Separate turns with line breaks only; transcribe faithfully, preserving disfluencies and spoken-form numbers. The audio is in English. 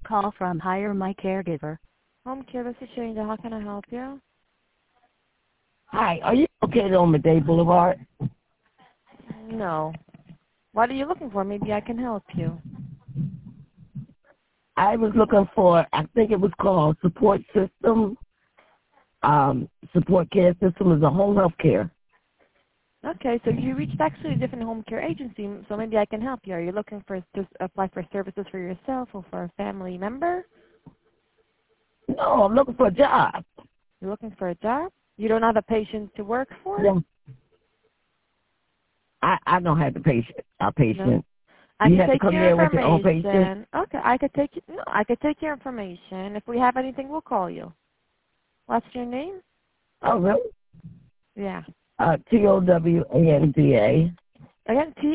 Call from Hire My Caregiver.
Home care, this is Shanda. How can I help you?
Hi, are you located on Midday Boulevard?
No. What are you looking for? Maybe I can help you.
I was looking for, I think it was called Support System, um, Support Care System is a home health care.
Okay, so you reached actually a different home care agency, so maybe I can help you. Are you looking for to apply for services for yourself or for a family member?
No, I'm looking for a job.
You're looking for a job? You don't have a patient to work for?
Yeah. I, I don't have the patient, a patient.
No. I
You
can
have to
take
come
your
there with your own patient?
information. Okay, I could take no, I could take your information. If we have anything, we'll call you. What's your name?
Oh, really?
Yeah.
Uh, T O W A N D A.
Again, T